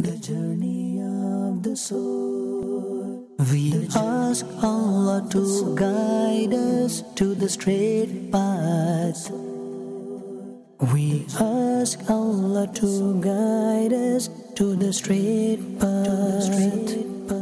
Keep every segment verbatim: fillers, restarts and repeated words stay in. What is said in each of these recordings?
The journey of the soul. We ask Allah to guide us to the straight path. We ask Allah to guide us to the straight path.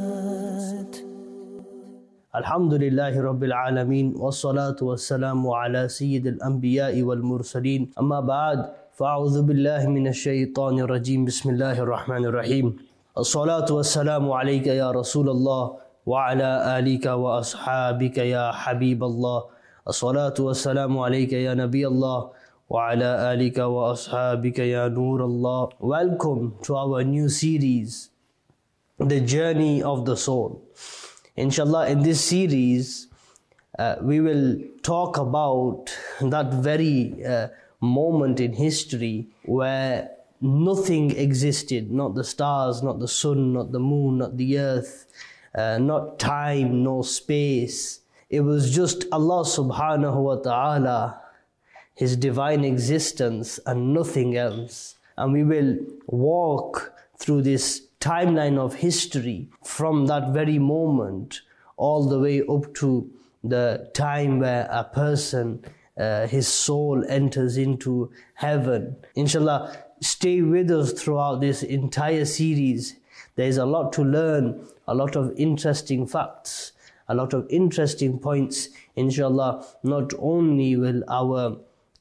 Alhamdulillahi Rabbil Alameen, wassalatu wassalamu ala Sayyidil Anbiya'i wal Mursaleen. Amma ba'd, fa'udhu billahi minash shaytanir rajeem. Bismillahir Rahmanir Rahim. As-salatu wassalamu alayka ya Rasulallah wa ala alika wa ashabika ya Habiballah. As-salatu wassalamu alayka ya Nabiyallah wa ala alika wa ashabika ya Nurallah. Welcome to our new series, The Journey of the Soul. Inshallah, in this series, uh, we will talk about that very uh, moment in history where nothing existed, not the stars, not the sun, not the moon, not the earth, uh, not time, no space. It was just Allah subhanahu wa ta'ala, His divine existence and nothing else. And we will walk through this timeline of history from that very moment all the way up to the time where a person, uh, his soul enters into heaven. Inshallah, stay with us throughout this entire series. There is a lot to learn, a lot of interesting facts, a lot of interesting points. Inshallah, not only will our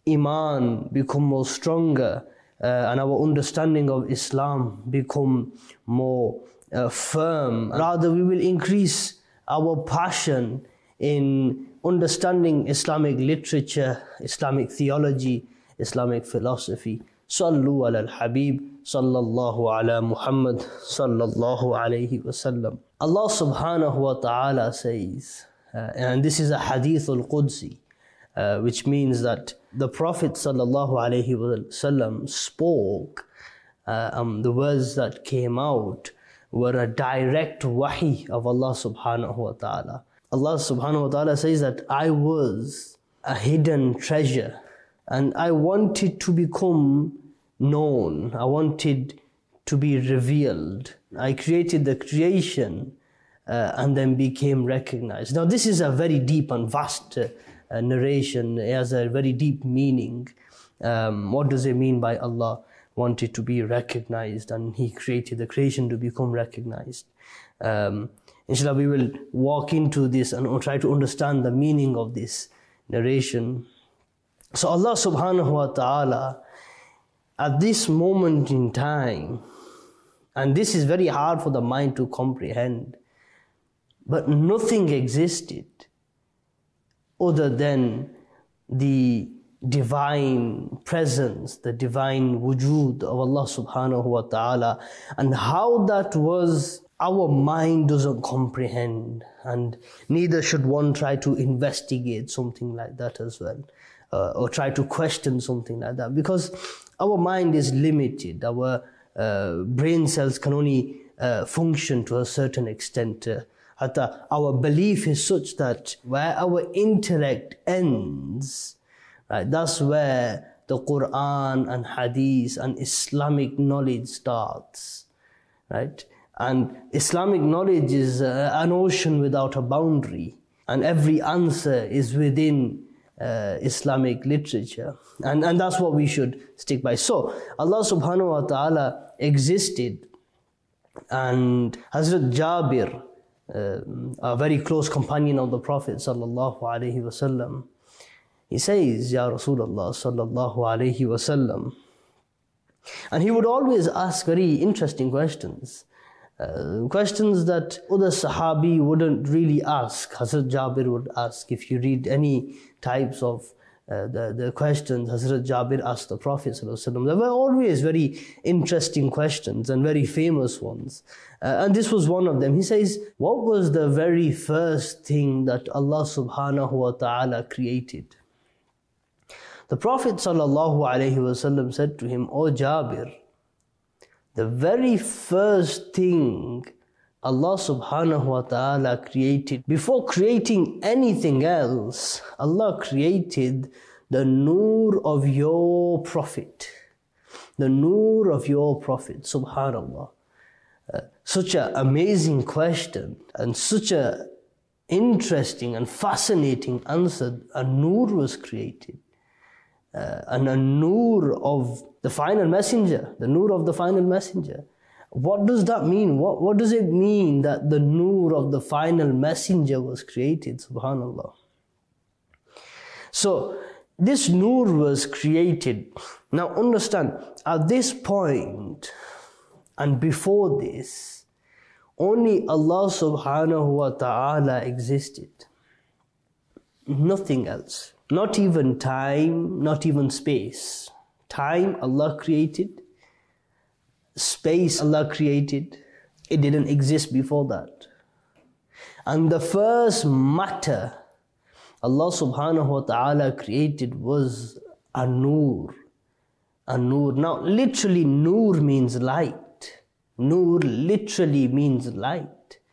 iman become more stronger, Uh, and our understanding of Islam become more uh, firm. Rather, we will increase our passion in understanding Islamic literature, Islamic theology, Islamic philosophy. Sallu ala al-Habib, sallallahu ala Muhammad, sallallahu alayhi wa sallam. Allah subhanahu wa ta'ala says, uh, and this is a hadith al-Qudsi, Uh, which means that the Prophet sallallahu alaihi wasallam spoke, uh, um, the words that came out were a direct wahi of Allah subhanahu wa ta'ala. Allah subhanahu wa ta'ala says that I was a hidden treasure and I wanted to become known. I wanted to be revealed. I created the creation uh, and then became recognized. Now this is a very deep and vast uh, Uh, narration. It has a very deep meaning. Um, what does it mean by Allah wanted to be recognized and He created the creation to become recognized? Um, inshallah, we will walk into this and try to understand the meaning of this narration. So Allah subhanahu wa ta'ala, at this moment in time, and this is very hard for the mind to comprehend, but nothing existed other than the divine presence, the divine wujud of Allah subhanahu wa ta'ala, and how that was, our mind doesn't comprehend, and neither should one try to investigate something like that as well, uh, or try to question something like that, because our mind is limited. Our uh, brain cells can only uh, function to a certain extent. Uh, Hatta our belief is such that where our intellect ends, right, that's where the Quran and Hadith and Islamic knowledge starts, right? And Islamic knowledge is uh, an ocean without a boundary, and every answer is within uh, Islamic literature, and and that's what we should stick by. So Allah subhanahu wa ta'ala existed, and Hazrat Jabir, Uh, a very close companion of the Prophet sallallahu alaihi wasallam, he says, Ya Rasulullah sallallahu alaihi wasallam, and he would always ask very interesting questions, uh, questions that other Sahabi wouldn't really ask. Hazrat Jabir would ask. If you read any types of uh, the, the questions Hazrat Jabir asked the Prophet sallallahu alaihi wasallam, they were always very interesting questions and very famous ones. Uh, and this was one of them. He says, what was the very first thing that Allah subhanahu wa ta'ala created? The Prophet sallallahu alaihi wasallam said to him, O Jabir, the very first thing Allah subhanahu wa ta'ala created, before creating anything else, Allah created the nur of your Prophet. The nur of your Prophet, subhanallah. Uh, such an amazing question and such a interesting and fascinating answer. A nur was created. Uh, and a nur of the final messenger, the nur of the final messenger. What does that mean? What, what does it mean that the nur of the final messenger was created? Subhanallah. So, this nur was created. Now understand, at this point and before this, only Allah subhanahu wa ta'ala existed. Nothing else. Not even time, not even space. Time Allah created. Space Allah created. It didn't exist before that. And the first matter Allah subhanahu wa ta'ala created was a nur. A nur. Now literally nur means light. Nur literally means light.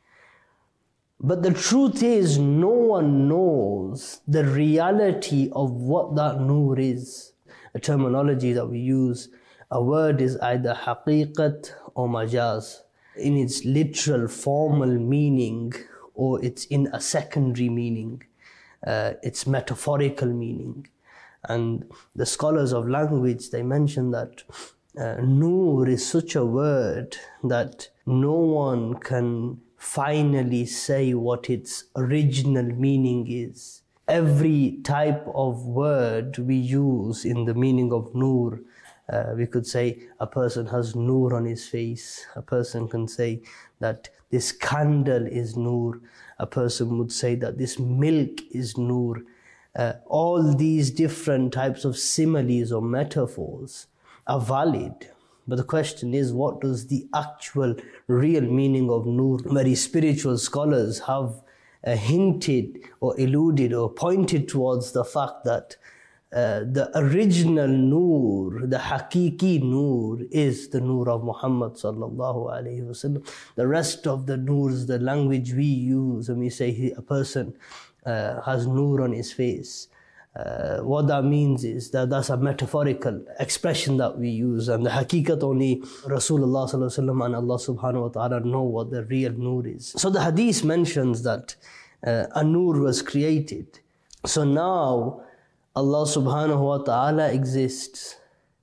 But the truth is, no one knows the reality of what that nur is. A terminology that we use, a word is either haqiqat or majaz, in its literal formal meaning, or it's in a secondary meaning, uh, its metaphorical meaning. And the scholars of language, they mention that uh, nur is such a word that no one can finally say what its original meaning is. Every type of word we use in the meaning of nur, uh, we could say a person has nur on his face. A person can say that this candle is nur. A person would say that this milk is nur. Uh, all these different types of similes or metaphors are valid. But the question is, what does the actual real meaning of nur? Very spiritual scholars have uh, hinted or alluded or pointed towards the fact that uh, the original nur, the hakiki nur, is the nur of Muhammad sallallahu alaihi wasallam. The rest of the nurs, the language we use when we say he, a person uh, has nur on his face, Uh, what that means is that that's a metaphorical expression that we use, and the haqiqat only Rasulullah sallallahu alaihi wasallam and Allah subhanahu wa ta'ala know what the real nur is. So the hadith mentions that uh, a nur was created. So now Allah subhanahu wa ta'ala exists,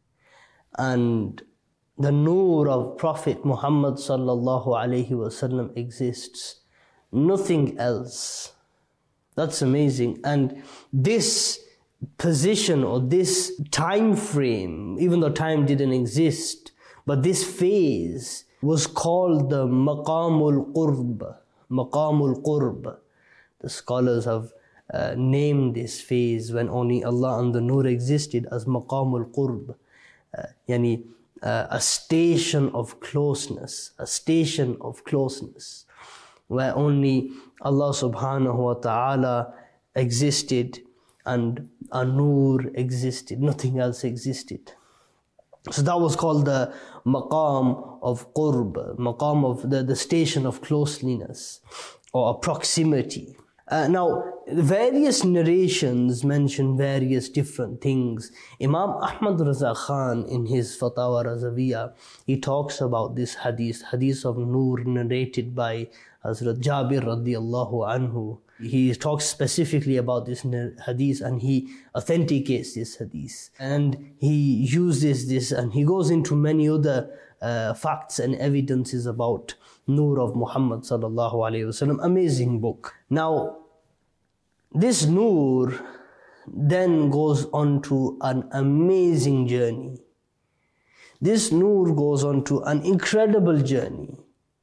and the nur of Prophet Muhammad sallallahu alaihi wasallam exists. Nothing else. That's amazing. And this position or this time frame, even though time didn't exist, but this phase was called the Maqamul Qurb. Maqamul Qurb. The scholars have uh, named this phase when only Allah and the Nur existed as Maqamul Qurb. Uh, yani, uh, a station of closeness, a station of closeness, where only Allah subhanahu wa ta'ala existed and a nur existed, nothing else existed. So that was called the maqam of qurb, maqam of the, the station of closeness or proximity. Uh, now, various narrations mention various different things. Imam Ahmad Raza Khan in his Fatawa Razawiyah, he talks about this hadith, hadith of nur narrated by Hazrat Jabir radiyallahu anhu. He talks specifically about this hadith and he authenticates this hadith. And he uses this and he goes into many other uh, facts and evidences about Nur of Muhammad sallallahu alayhi wasallam. Amazing book. Now, this Nur then goes on to an amazing journey. This Nur goes on to an incredible journey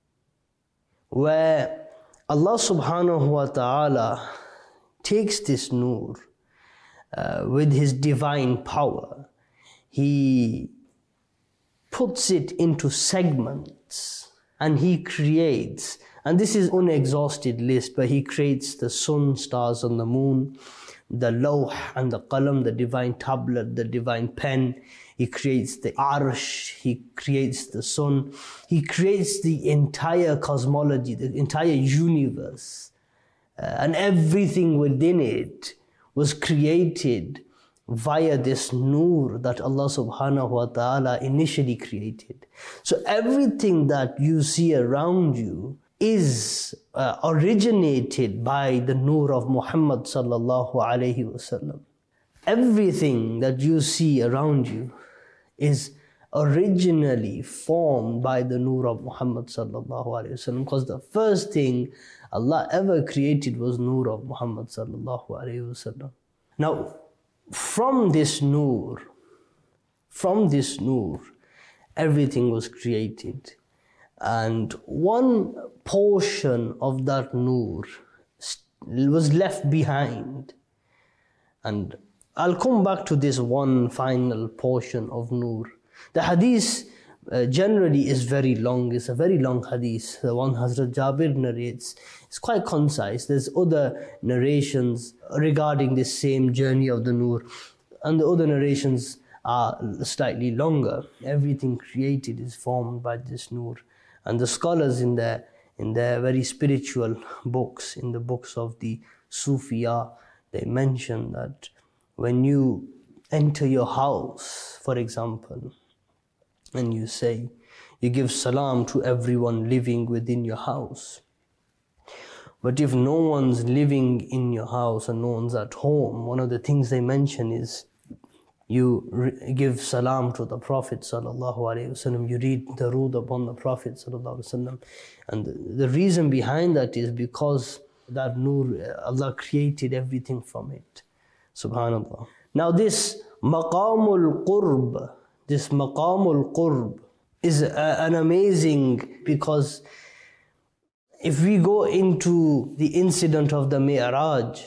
where Allah subhanahu wa ta'ala takes this nur uh, with His divine power. He puts it into segments and He creates, and this is unexhausted list, but He creates the sun, stars and the moon, the lawh and the qalam, the divine tablet, the divine pen. He creates the arsh, He creates the sun, He creates the entire cosmology, the entire universe. Uh, and everything within it was created via this nur that Allah subhanahu wa ta'ala initially created. So everything that you see around you is uh, originated by the nur of Muhammad sallallahu alayhi wasallam. Everything that you see around you is originally formed by the nur of Muhammad sallallahu alayhi wasallam, because the first thing Allah ever created was nur of Muhammad sallallahu alayhi wasallam. Now, from this nur, from this nur, everything was created. And one portion of that nur was left behind. And I'll come back to this one final portion of nur. The hadith uh, generally is very long. It's a very long hadith. The one Hazrat Jabir narrates. It's quite concise. There's other narrations regarding this same journey of the nur. And the other narrations are slightly longer. Everything created is formed by this nur. And the scholars in their, in their very spiritual books, in the books of the Sufiya, they mention that when you enter your house, for example, and you say, you give salam to everyone living within your house. But if no one's living in your house and no one's at home, one of the things they mention is you re- give salam to the Prophet sallallahu alaihi wasallam. You read darood upon the Prophet sallallahu alaihi wasallam, and the, the reason behind that is because that nur, Allah created everything from it. Subhanallah. Now this maqamul qurb, this maqamul qurb is a, an amazing, because if we go into the incident of the Mi'raj,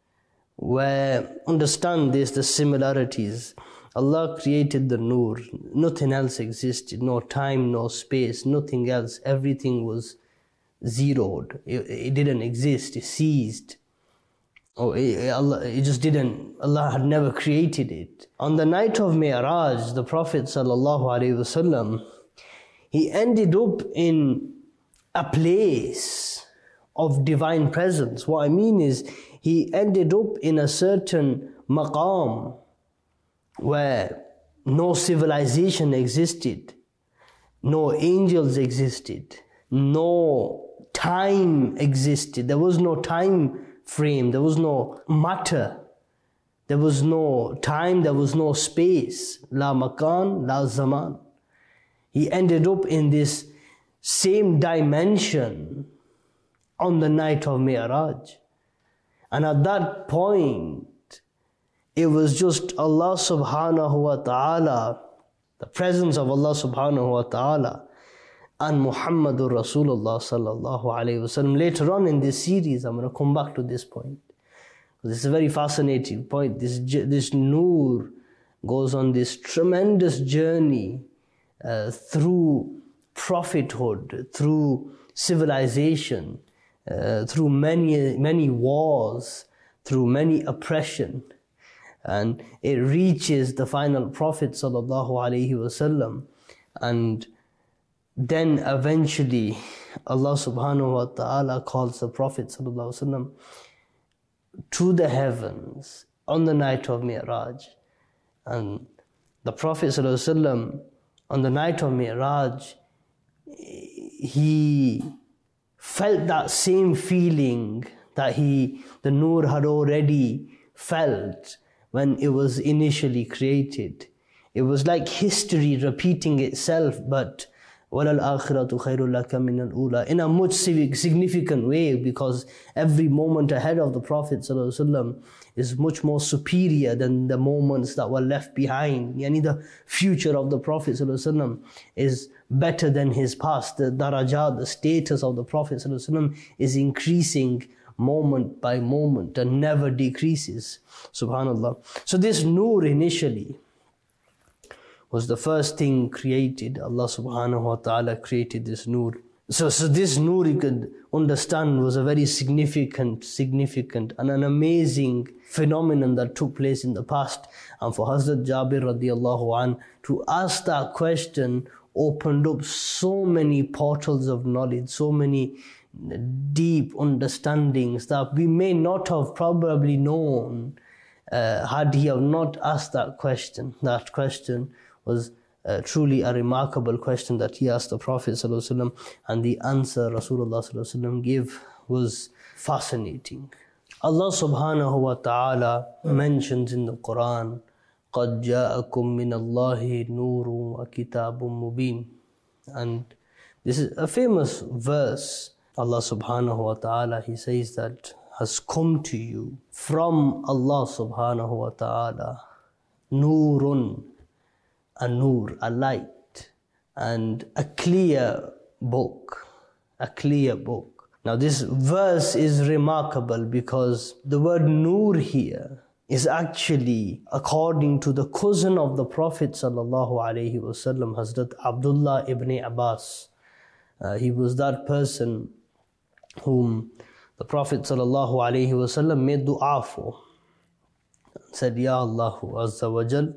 where understand this, the similarities. Allah created the nur. Nothing else existed. No time, no space, nothing else. Everything was zeroed. It, it didn't exist. It ceased. Oh, it, Allah, it just didn't. Allah had never created it. On the night of Mi'raj, the Prophet sallallahu alaihi wasallam, he ended up in a place of divine presence. What I mean is, he ended up in a certain maqam where no civilization existed, no angels existed, no time existed. There was no time frame, there was no matter, there was no time, there was no space. La makan, la zaman. He ended up in this same dimension on the night of Mi'raj. And at that point, it was just Allah subhanahu wa ta'ala, the presence of Allah subhanahu wa ta'ala, and Muhammadur Rasulullah sallallahu alayhi wa sallam. Later on in this series, I'm going to come back to this point. This is a very fascinating point. This, this nur goes on this tremendous journey uh, through prophethood, through civilization, Uh, through many, many wars, through many oppression, and it reaches the final Prophet sallallahu alaihi wasallam, and then eventually Allah subhanahu wa ta'ala calls the Prophet sallallahu alaihi wasallam to the heavens on the night of Mi'raj, and the Prophet sallallahu alaihi wasallam on the night of Mi'raj, he felt that same feeling that he, the nur had already felt when it was initially created. It was like history repeating itself, but وَلَلْ آخِرَةُ خَيْرٌ لَكَ مِنَ الْأُولَى, in a much significant way, because every moment ahead of the Prophet ﷺ is much more superior than the moments that were left behind. Yani the future of the Prophet ﷺ is better than his past. The darajat, the status of the Prophet ﷺ is increasing moment by moment and never decreases. Subhanallah. So this nur initially was the first thing created. Allah subhanahu wa ta'ala created this nur. So, so this nur, you could understand, was a very significant, significant and an amazing phenomenon that took place in the past. And for Hazrat Jabir radiallahu an to ask that question opened up so many portals of knowledge, so many deep understandings that we may not have probably known uh, had he have not asked that question, that question was uh, truly a remarkable question that he asked the Prophet ﷺ, and the answer Rasulullah ﷺ gave was fascinating. Allah subhanahu wa ta'ala mentions in the Quran, قَدْ جَاءَكُم مِّنَ اللَّهِ نُورٌ وَكِتَابٌ مُبِينٌ. And this is a famous verse. Allah subhanahu wa ta'ala, He says that has come to you from Allah subhanahu wa ta'ala, Nurun, a nur, a light, and a clear book, a clear book. Now this verse is remarkable because the word Nur here is actually, according to the cousin of the Prophet sallallahu alaihi wasallam, Hazrat Abdullah ibn Abbas. Uh, he was that person whom the Prophet sallallahu alaihi wasallam made dua for. Said, Ya Allahu Azza wa Jal,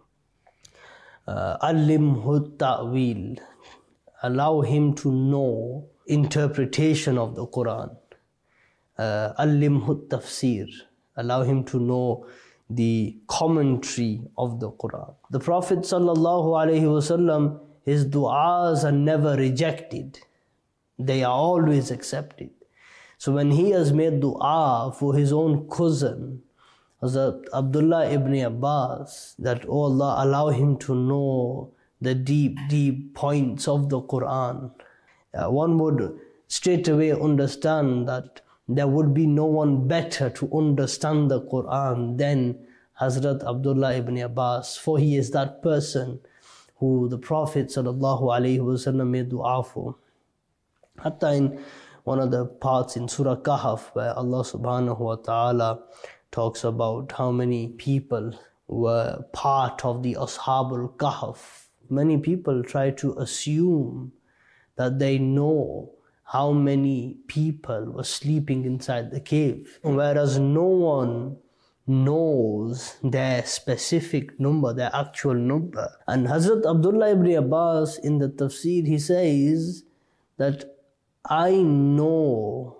uh, allimhu ta'wil, allow him to know interpretation of the Quran. Uh, allimhu tafsir, allow him to know the commentary of the Quran. The Prophet sallallahu alaihi wasallam, his du'as are never rejected. They are always accepted. So when he has made dua for his own cousin, Hazrat Abdullah ibn Abbas, that, oh Allah, allow him to know the deep, deep points of the Quran, uh, one would straight away understand that there would be no one better to understand the Quran than Hazrat Abdullah ibn Abbas, for he is that person who the Prophet sallallahu alaihi wasallam made dua for. Hatta in one of the parts in Surah Kahf, where Allah subhanahu wa ta'ala talks about how many people were part of the Ashabul Kahf. Many people try to assume that they know how many people were sleeping inside the cave, whereas no one knows their specific number, their actual number. And Hazrat Abdullah ibn Abbas in the tafsir, he says that I know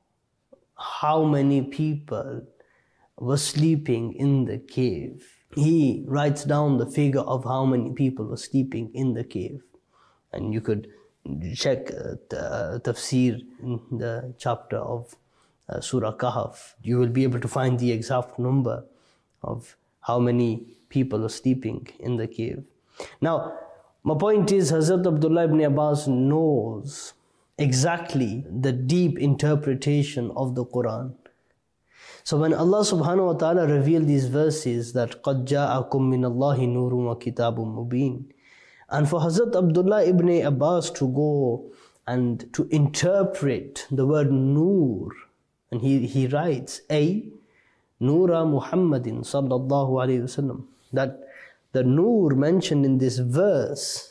how many people were sleeping in the cave. He writes down the figure of how many people were sleeping in the cave. And you could check uh, the tafsir in the chapter of uh, Surah Kahf. You will be able to find the exact number of how many people were sleeping in the cave. Now, my point is, Hazrat Abdullah ibn Abbas knows exactly the deep interpretation of the Quran. So when Allah subhanahu wa ta'ala revealed these verses that قَدْ جَاءَكُم مِّنَ اللَّهِ نُورٌ وَكِتَابٌ مُبِينٌ, and for Hazrat Abdullah ibn Abbas to go and to interpret the word Nur, and he, he writes, A, Nura Muhammadin sallallahu alayhi wasallam, that the Nur mentioned in this verse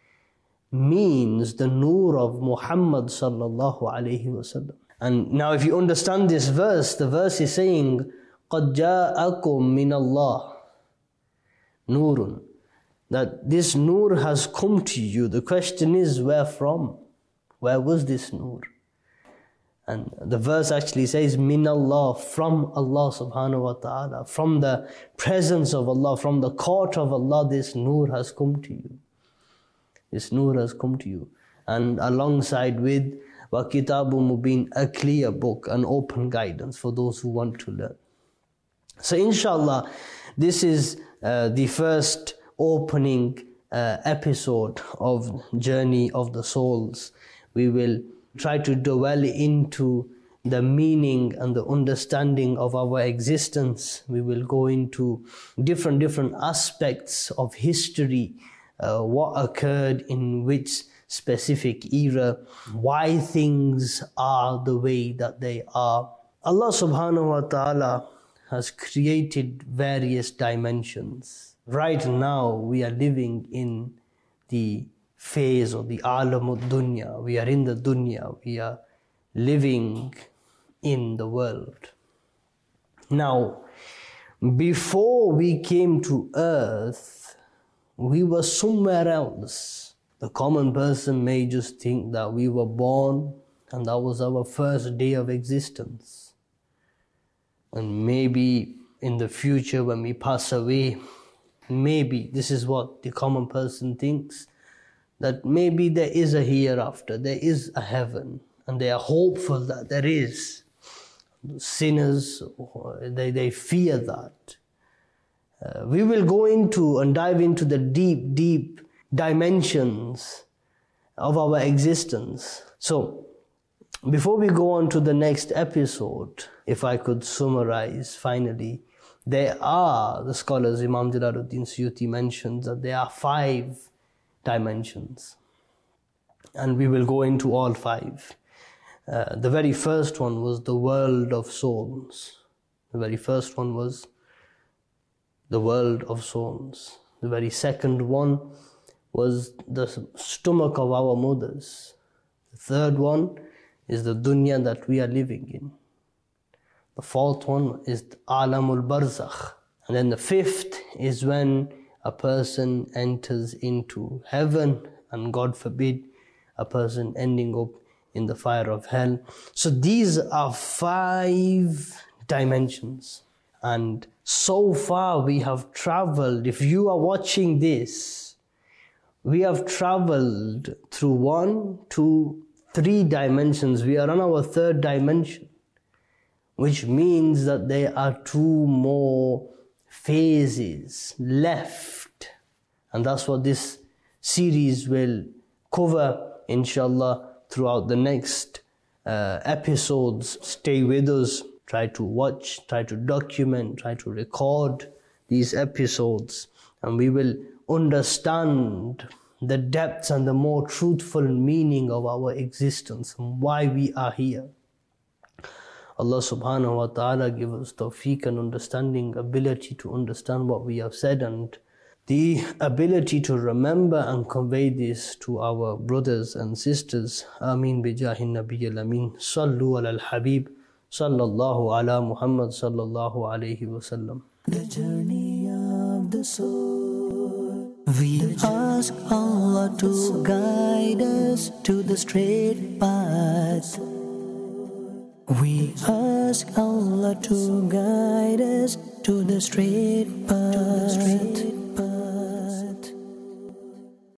means the Nur of Muhammad sallallahu alayhi wasallam. And now if you understand this verse, the verse is saying, قَدْ جَاءَكُم مِّنَ اللَّهِ نُورٌ, that this Nur has come to you. The question is, where from? Where was this Nur? And the verse actually says, min Allah, from Allah subhanahu wa ta'ala, from the presence of Allah, from the court of Allah, this Nur has come to you. This Nur has come to you. And alongside with wa kitabun mubin, a clear book, an open guidance for those who want to learn. So inshallah, this is uh, the first opening uh, episode of Journey of the Souls. We will try to dwell into the meaning and the understanding of our existence. We will go into different different aspects of history, uh, what occurred in which specific era, why things are the way that they are. Allah subhanahu wa ta'ala has created various dimensions. Right now we are living in the phase of the alam al-dunya. We are in the dunya. We are living in the world. Now, before we came to earth, we were somewhere else. The common person may just think that we were born and that was our first day of existence. And maybe in the future when we pass away, maybe, this is what the common person thinks, that maybe there is a hereafter, there is a heaven, and they are hopeful that there is. Sinners, they, they fear that. Uh, we will go into and dive into the deep, deep dimensions of our existence. So, before we go on to the next episode, if I could summarize finally, there are, the scholars, Imam Jalaluddin Suyuti mentions that there are five dimensions. And we will go into all five. Uh, the very first one was the world of souls. The very first one was the world of souls. The very second one was the stomach of our mothers. The third one is the dunya that we are living in. The fourth one is Alamul Barzakh. And then the fifth is when a person enters into heaven, and God forbid, a person ending up in the fire of hell. So these are five dimensions. And so far we have traveled, if you are watching this, we have traveled through one, two, three dimensions. We are on our third dimension, which means that there are two more phases left. And that's what this series will cover, inshallah, throughout the next uh, episodes. Stay with us. Try to watch, try to document, try to record these episodes, and we will understand the depths and the more truthful meaning of our existence and why we are here. Allah subhanahu wa ta'ala give us tawfiq and understanding, ability to understand what we have said, and the ability to remember and convey this to our brothers and sisters. Ameen bi jahin nabiyil ameen. Sallu ala al-habib. Sallallahu ala Muhammad sallallahu alayhi wa sallam. The journey of the soul. We ask Allah to guide us to the straight path. We ask Allah to guide us to the straight path.